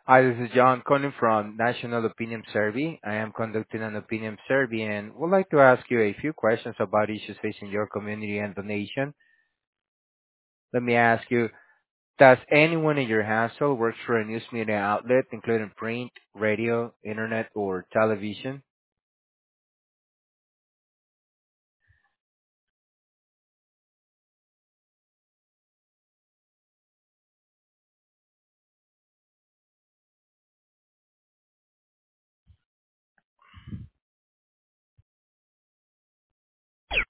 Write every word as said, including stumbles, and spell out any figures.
Hi, this is John calling from National Opinion Survey. I am conducting an opinion survey and would like to ask you a few questions about issues facing your community and the nation. Let me ask you, does anyone in your household work for a news media outlet, including print, radio, internet, or television?